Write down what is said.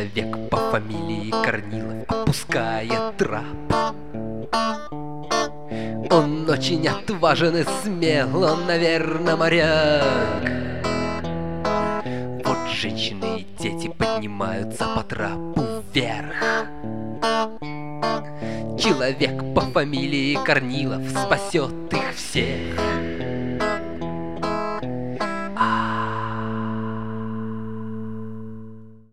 Человек по фамилии Корнилов опускает трап. Он очень отважен и смел, он, наверное, моряк. Вот женщины и дети поднимаются по трапу вверх. Человек по фамилии Корнилов спасет их всех.